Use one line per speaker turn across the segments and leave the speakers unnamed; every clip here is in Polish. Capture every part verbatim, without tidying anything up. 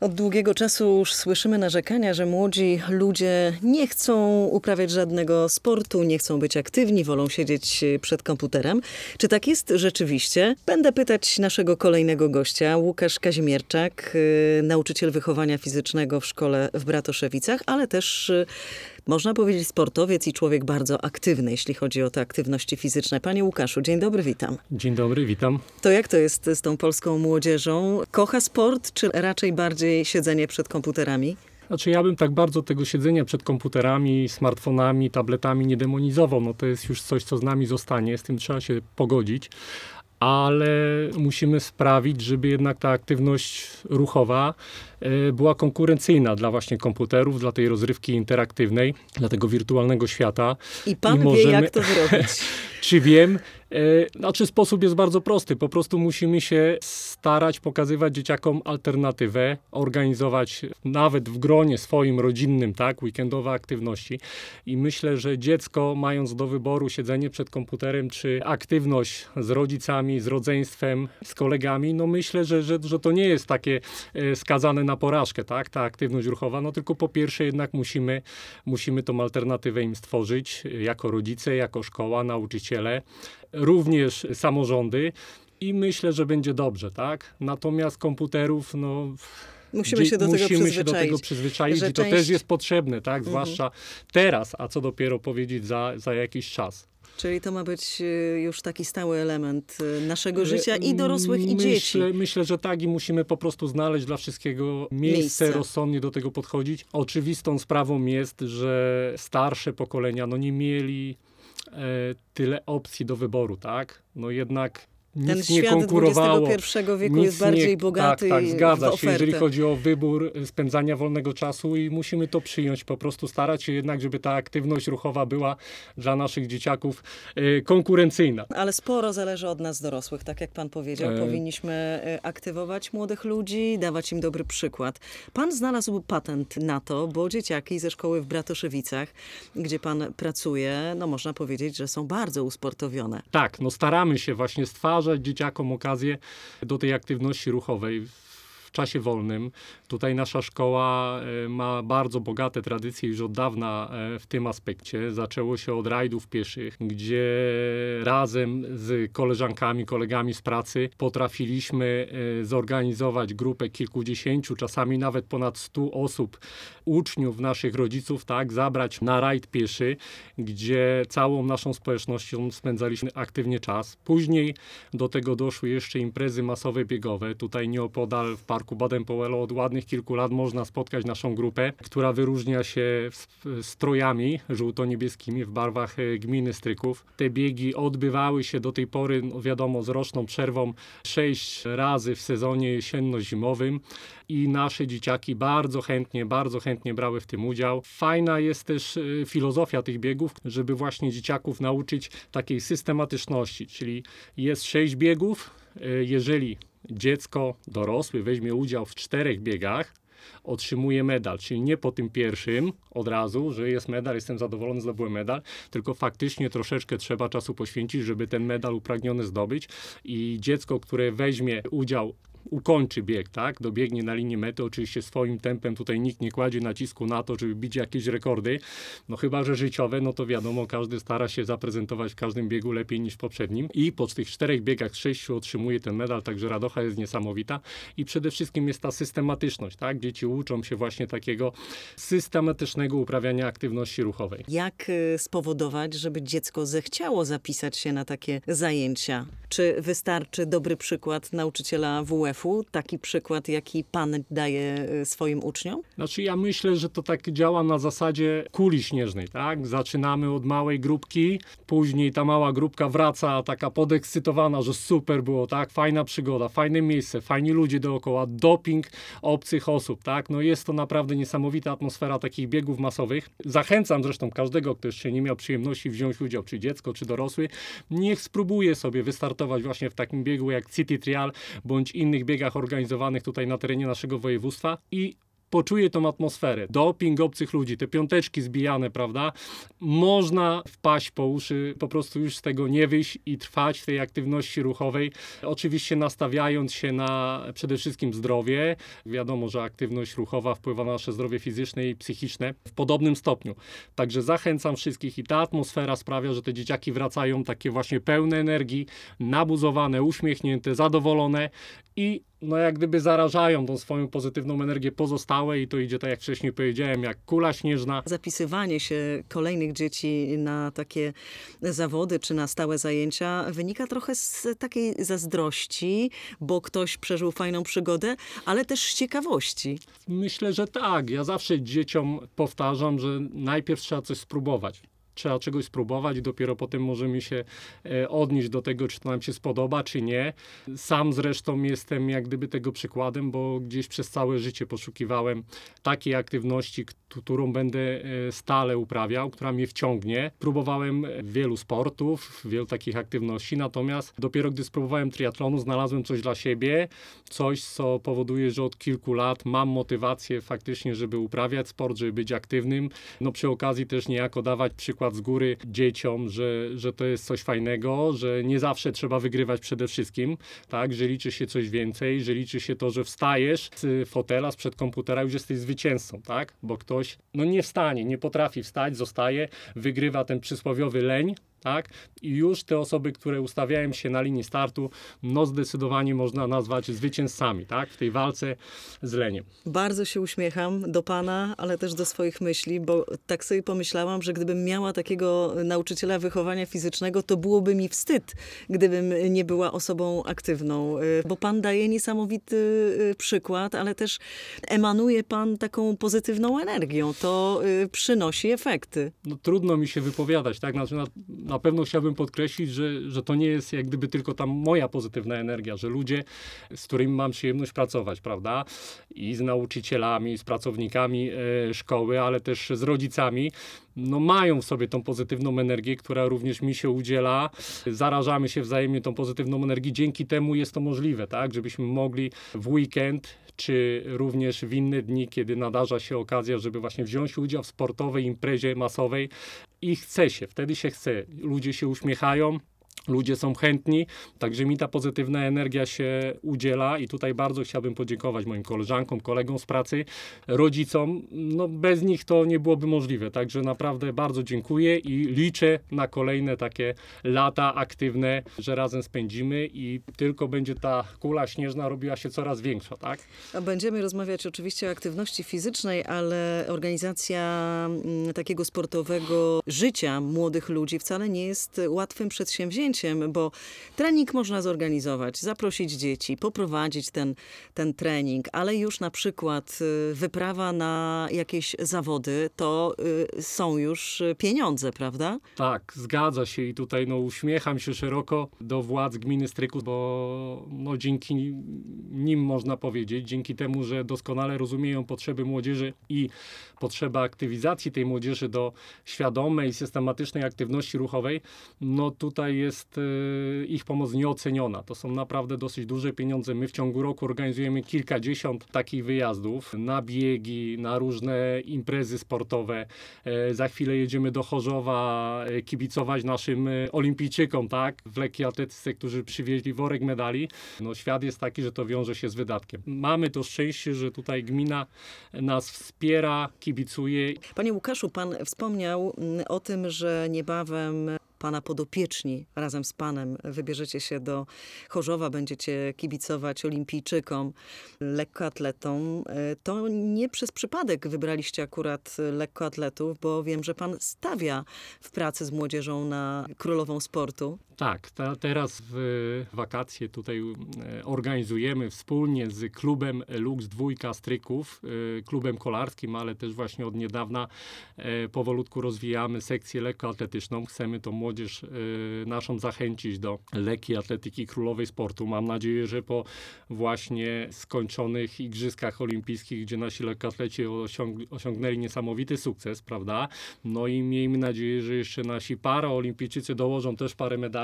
Od długiego czasu już słyszymy narzekania, że młodzi ludzie nie chcą uprawiać żadnego sportu, nie chcą być aktywni, wolą siedzieć przed komputerem. Czy tak jest rzeczywiście? Będę pytać naszego kolejnego gościa, Łukasz Kazimierczak, nauczyciel wychowania fizycznego w szkole w Bratoszewicach, ale też można powiedzieć sportowiec i człowiek bardzo aktywny, jeśli chodzi o te aktywności fizyczne. Panie Łukaszu, dzień dobry, witam.
Dzień dobry, witam.
To jak to jest z tą polską młodzieżą? Kocha sport, czy raczej bardziej siedzenie przed komputerami?
Znaczy ja bym tak bardzo tego siedzenia przed komputerami, smartfonami, tabletami nie demonizował. No to jest już coś, co z nami zostanie, z tym trzeba się pogodzić. Ale musimy sprawić, żeby jednak ta aktywność ruchowa była konkurencyjna dla właśnie komputerów, dla tej rozrywki interaktywnej, dla tego wirtualnego świata.
I pan I możemy... wie, jak to zrobić.
Czy wiem? Znaczy sposób jest bardzo prosty. Po prostu musimy się starać pokazywać dzieciakom alternatywę, organizować nawet w gronie swoim rodzinnym, tak, weekendowe aktywności. I myślę, że dziecko, mając do wyboru siedzenie przed komputerem, czy aktywność z rodzicami, z rodzeństwem, z kolegami, no myślę, że, że, że to nie jest takie skazane na porażkę, tak, ta aktywność ruchowa. No tylko po pierwsze jednak musimy, musimy tą alternatywę im stworzyć jako rodzice, jako szkoła, nauczyciele, również samorządy i myślę, że będzie dobrze, tak? Natomiast komputerów, no...
Musimy się do tego
musimy
przyzwyczaić.
się do tego przyzwyczaić
że
i to
część...
też jest potrzebne, tak?
Mhm.
Zwłaszcza teraz, a co dopiero powiedzieć za, za jakiś czas.
Czyli to ma być już taki stały element naszego życia i dorosłych, i
myślę,
dzieci.
Myślę, że tak i musimy po prostu znaleźć dla wszystkiego miejsce, miejsce. rozsądnie do tego podchodzić. Oczywistą sprawą jest, że starsze pokolenia no nie mieli e, tyle opcji do wyboru, tak? No jednak nic
Ten
nie
świat
konkurowało.
dwudziestego pierwszego wieku
nic
jest bardziej
nie,
bogaty
tak, tak, zgadza
w
się, jeżeli chodzi o wybór spędzania wolnego czasu i musimy to przyjąć, po prostu starać się jednak, żeby ta aktywność ruchowa była dla naszych dzieciaków e, konkurencyjna.
Ale sporo zależy od nas dorosłych, tak jak pan powiedział. E... Powinniśmy aktywować młodych ludzi, dawać im dobry przykład. Pan znalazł patent na to, bo dzieciaki ze szkoły w Bratoszewicach, gdzie pan pracuje, no można powiedzieć, że są bardzo usportowione.
Tak, no staramy się właśnie stwarzać dzieciakom okazję do tej aktywności ruchowej w czasie wolnym. Tutaj nasza szkoła ma bardzo bogate tradycje już od dawna w tym aspekcie. Zaczęło się od rajdów pieszych, gdzie razem z koleżankami, kolegami z pracy potrafiliśmy zorganizować grupę kilkudziesięciu, czasami nawet ponad stu osób, uczniów, naszych rodziców, tak, zabrać na rajd pieszy, gdzie całą naszą społecznością spędzaliśmy aktywnie czas. Później do tego doszły jeszcze imprezy masowe biegowe. Tutaj nieopodal w Parku Baden-Powell od ładnych kilku lat można spotkać naszą grupę, która wyróżnia się strojami żółto-niebieskimi w barwach gminy Stryków. Te biegi odbywały się do tej pory, no wiadomo, z roczną przerwą sześć razy w sezonie jesienno-zimowym i nasze dzieciaki bardzo chętnie, bardzo chętnie brały w tym udział. Fajna jest też filozofia tych biegów, żeby właśnie dzieciaków nauczyć takiej systematyczności, czyli jest sześć biegów, jeżeli dziecko dorosły weźmie udział w czterech biegach, otrzymuje medal, czyli nie po tym pierwszym od razu, że jest medal, jestem zadowolony, zdobyłem medal, tylko faktycznie troszeczkę trzeba czasu poświęcić, żeby ten medal upragniony zdobyć i dziecko, które weźmie udział, ukończy bieg, tak, dobiegnie na linię mety, oczywiście swoim tempem, tutaj nikt nie kładzie nacisku na to, żeby bić jakieś rekordy, no chyba, że życiowe, no to wiadomo, każdy stara się zaprezentować w każdym biegu lepiej niż w poprzednim i po tych czterech biegach z sześciu otrzymuje ten medal, także radocha jest niesamowita i przede wszystkim jest ta systematyczność, tak, dzieci uczą się właśnie takiego systematycznego uprawiania aktywności ruchowej.
Jak spowodować, żeby dziecko zechciało zapisać się na takie zajęcia? Czy wystarczy dobry przykład nauczyciela W F-u, taki przykład, jaki pan daje swoim uczniom?
Znaczy ja myślę, że to tak działa na zasadzie kuli śnieżnej, tak? Zaczynamy od małej grupki, później ta mała grupka wraca taka podekscytowana, że super było, tak? Fajna przygoda, fajne miejsce, fajni ludzie dookoła, doping obcych osób, tak? No jest to naprawdę niesamowita atmosfera takich biegów masowych. Zachęcam zresztą każdego, kto jeszcze nie miał przyjemności wziąć udział, czy dziecko, czy dorosły, niech spróbuje sobie wystartować właśnie w takim biegu jak City Trial, bądź innych biegach organizowanych tutaj na terenie naszego województwa i poczuje tą atmosferę. Doping obcych ludzi, te piąteczki zbijane, prawda? Można wpaść po uszy, po prostu już z tego nie wyjść i trwać w tej aktywności ruchowej. Oczywiście nastawiając się na przede wszystkim zdrowie. Wiadomo, że aktywność ruchowa wpływa na nasze zdrowie fizyczne i psychiczne w podobnym stopniu. Także zachęcam wszystkich i ta atmosfera sprawia, że te dzieciaki wracają takie właśnie pełne energii, nabuzowane, uśmiechnięte, zadowolone i no jak gdyby zarażają tą swoją pozytywną energię pozostałe i to idzie tak jak wcześniej powiedziałem, jak kula śnieżna.
Zapisywanie się kolejnych dzieci na takie zawody czy na stałe zajęcia wynika trochę z takiej zazdrości, bo ktoś przeżył fajną przygodę, ale też z ciekawości.
Myślę, że tak. Ja zawsze dzieciom powtarzam, że najpierw trzeba coś spróbować. Trzeba czegoś spróbować i dopiero potem możemy się e, odnieść do tego, czy to nam się spodoba, czy nie. Sam zresztą jestem jak gdyby tego przykładem, bo gdzieś przez całe życie poszukiwałem takiej aktywności, którą będę e, stale uprawiał, która mnie wciągnie. Próbowałem wielu sportów, wielu takich aktywności, natomiast dopiero gdy spróbowałem triatlonu, znalazłem coś dla siebie, coś, co powoduje, że od kilku lat mam motywację faktycznie, żeby uprawiać sport, żeby być aktywnym. No przy okazji też niejako dawać przykład z góry dzieciom, że, że to jest coś fajnego, że nie zawsze trzeba wygrywać przede wszystkim, tak, że liczy się coś więcej, że liczy się to, że wstajesz z fotela, sprzed komputera, już jesteś zwycięzcą, tak, bo ktoś no nie wstanie, nie potrafi wstać, zostaje, wygrywa ten przysłowiowy leń, tak? I już te osoby, które ustawiają się na linii startu, no zdecydowanie można nazwać zwycięzcami, tak? W tej walce z leniem.
Bardzo się uśmiecham do pana, ale też do swoich myśli, bo tak sobie pomyślałam, że gdybym miała takiego nauczyciela wychowania fizycznego, to byłoby mi wstyd, gdybym nie była osobą aktywną, bo pan daje niesamowity przykład, ale też emanuje pan taką pozytywną energią. To przynosi efekty.
No, trudno mi się wypowiadać, tak? Znaczy, na, na pewno chciałbym podkreślić, że, że to nie jest jak gdyby tylko ta moja pozytywna energia, że ludzie, z którymi mam przyjemność pracować, prawda? I z nauczycielami, z pracownikami e, szkoły, ale też z rodzicami, no mają w sobie tą pozytywną energię, która również mi się udziela. Zarażamy się wzajemnie tą pozytywną energią. Dzięki temu jest to możliwe, tak? Żebyśmy mogli w weekend, czy również w inne dni, kiedy nadarza się okazja, żeby właśnie wziąć udział w sportowej imprezie masowej i chce się, wtedy się chce. Ludzie się uśmiechają. Ludzie są chętni, także mi ta pozytywna energia się udziela i tutaj bardzo chciałbym podziękować moim koleżankom, kolegom z pracy, rodzicom. No bez nich to nie byłoby możliwe, także naprawdę bardzo dziękuję i liczę na kolejne takie lata aktywne, że razem spędzimy i tylko będzie ta kula śnieżna robiła się coraz większa, tak?
Będziemy rozmawiać oczywiście o aktywności fizycznej, ale organizacja takiego sportowego życia młodych ludzi wcale nie jest łatwym przedsięwzięciem, bo trening można zorganizować, zaprosić dzieci, poprowadzić ten, ten trening, ale już na przykład wyprawa na jakieś zawody, to są już pieniądze, prawda?
Tak, zgadza się i tutaj no, uśmiecham się szeroko do władz gminy Stryków, bo no, dzięki nim można powiedzieć, dzięki temu, że doskonale rozumieją potrzeby młodzieży i potrzeba aktywizacji tej młodzieży do świadomej i systematycznej aktywności ruchowej, no tutaj jest ich pomoc nieoceniona. To są naprawdę dosyć duże pieniądze. My w ciągu roku organizujemy kilkadziesiąt takich wyjazdów na biegi, na różne imprezy sportowe. Za chwilę jedziemy do Chorzowa kibicować naszym olimpijczykom, tak? W lekkiej atletyce, którzy przywieźli worek medali. No świat jest taki, że to wiąże się z wydatkiem. Mamy to szczęście, że tutaj gmina nas wspiera, kibicuje.
Panie Łukaszu, pan wspomniał o tym, że niebawem pana podopieczni razem z panem wybierzecie się do Chorzowa, będziecie kibicować olimpijczykom, lekkoatletom. To nie przez przypadek wybraliście akurat lekkoatletów, bo wiem, że pan stawia w pracy z młodzieżą na królową sportu.
Tak, ta, teraz w wakacje tutaj e, organizujemy wspólnie z klubem Lux Dwójka Stryków, e, klubem kolarskim, ale też właśnie od niedawna e, powolutku rozwijamy sekcję lekkoatletyczną. Chcemy tą młodzież e, naszą zachęcić do lekkiej atletyki królowej sportu. Mam nadzieję, że po właśnie skończonych Igrzyskach Olimpijskich, gdzie nasi lekkoatleci osiąg- osiągnęli niesamowity sukces, prawda? No i miejmy nadzieję, że jeszcze nasi paraolimpijczycy dołożą też parę medali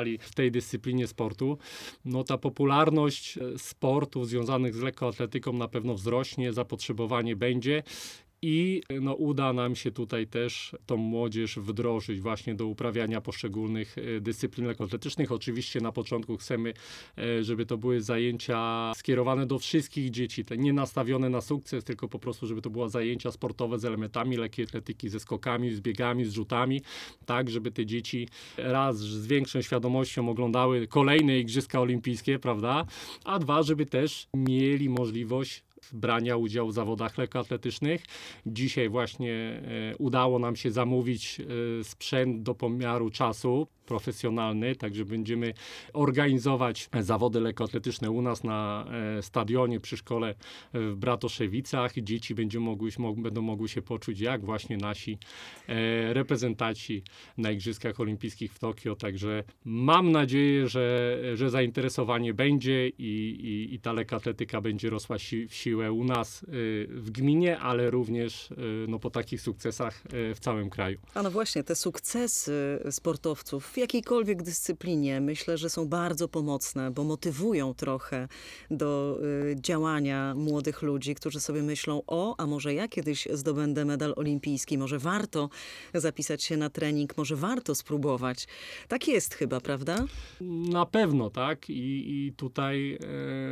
wystartowali w tej dyscyplinie sportu. No ta popularność sportów związanych z lekkoatletyką na pewno wzrośnie, zapotrzebowanie będzie. I no, uda nam się tutaj też tą młodzież wdrożyć właśnie do uprawiania poszczególnych dyscyplin lekkoatletycznych. Oczywiście na początku chcemy, żeby to były zajęcia skierowane do wszystkich dzieci, te nie nastawione na sukces, tylko po prostu, żeby to były zajęcia sportowe z elementami lekkiej atletyki, ze skokami, z biegami, z rzutami, tak, żeby te dzieci raz z większą świadomością oglądały kolejne Igrzyska Olimpijskie, prawda, a dwa, żeby też mieli możliwość brania udziału w zawodach lekkoatletycznych. Dzisiaj właśnie e, udało nam się zamówić e, sprzęt do pomiaru czasu profesjonalny, także będziemy organizować zawody lekkoatletyczne u nas na e, stadionie przy szkole w Bratoszewicach. Dzieci będzie mogły, mo, będą mogły się poczuć jak właśnie nasi e, reprezentanci na Igrzyskach Olimpijskich w Tokio, także mam nadzieję, że, że zainteresowanie będzie i, i, i ta lekkoatletyka będzie rosła si, w siłę u nas y, w gminie, ale również y, no, po takich sukcesach y, w całym kraju.
A no właśnie, te sukcesy sportowców w jakiejkolwiek dyscyplinie myślę, że są bardzo pomocne, bo motywują trochę do y, działania młodych ludzi, którzy sobie myślą, o, a może ja kiedyś zdobędę medal olimpijski, może warto zapisać się na trening, może warto spróbować. Tak jest chyba, prawda?
Na pewno, tak. I, i tutaj e,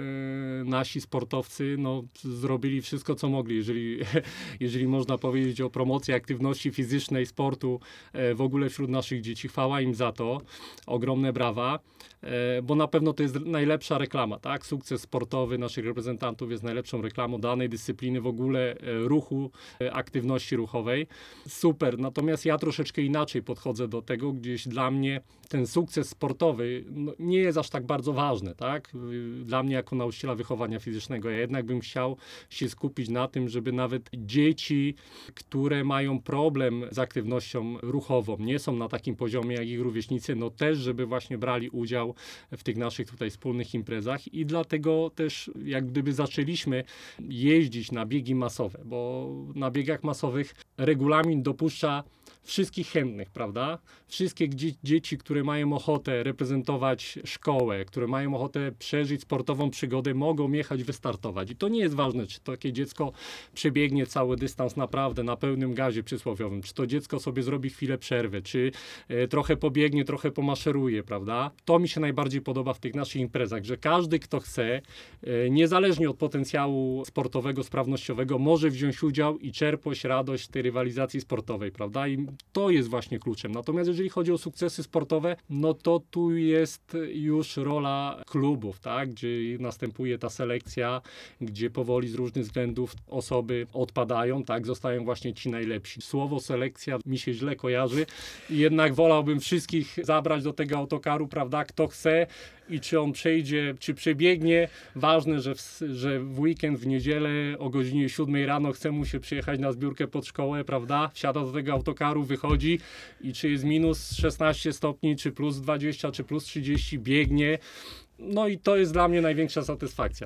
nasi sportowcy no, zrobili wszystko, co mogli, jeżeli, jeżeli można powiedzieć o promocji aktywności fizycznej, sportu e, w ogóle wśród naszych dzieci. Chwała im za to. Ogromne brawa, e, bo na pewno to jest najlepsza reklama, tak? Sukces sportowy naszych reprezentantów jest najlepszą reklamą danej dyscypliny, w ogóle e, ruchu, e, aktywności ruchowej. Super. Natomiast ja troszeczkę inaczej podchodzę do tego, gdzieś dla mnie ten sukces sportowy no, nie jest aż tak bardzo ważny, tak? Dla mnie jako nauczyciela wychowania fizycznego, ja jednak bym chciał się skupić na tym, żeby nawet dzieci, które mają problem z aktywnością ruchową, nie są na takim poziomie jak ich rówieśnicy, no też, żeby właśnie brali udział w tych naszych tutaj wspólnych imprezach i dlatego też jak gdyby zaczęliśmy jeździć na biegi masowe, bo na biegach masowych regulamin dopuszcza wszystkich chętnych, prawda? Wszystkie dzie- dzieci, które mają ochotę reprezentować szkołę, które mają ochotę przeżyć sportową przygodę, mogą jechać, wystartować. I to nie jest ważne, czy takie dziecko przebiegnie cały dystans naprawdę na pełnym gazie przysłowiowym, czy to dziecko sobie zrobi chwilę przerwy, czy e, trochę pobiegnie, trochę pomaszeruje, prawda? To mi się najbardziej podoba w tych naszych imprezach, że każdy, kto chce, e, niezależnie od potencjału sportowego, sprawnościowego, może wziąć udział i czerpać radość tej rywalizacji sportowej, prawda? I to jest właśnie kluczem. Natomiast jeżeli chodzi o sukcesy sportowe, no to tu jest już rola klubów, tak? Gdzie następuje ta selekcja, gdzie powoli z różnych względów osoby odpadają, tak? Zostają właśnie ci najlepsi. Słowo selekcja mi się źle kojarzy i jednak wolałbym wszystkich zabrać do tego autokaru, prawda? Kto chce i czy on przejdzie, czy przebiegnie. Ważne, że w, że w weekend, w niedzielę o godzinie siódmej rano chce mu się przyjechać na zbiórkę pod szkołę, prawda? Wsiada do tego autokaru, wychodzi i czy jest minus szesnaście stopni, czy plus dwadzieścia, czy plus trzydzieści, biegnie. No i to jest dla mnie największa satysfakcja.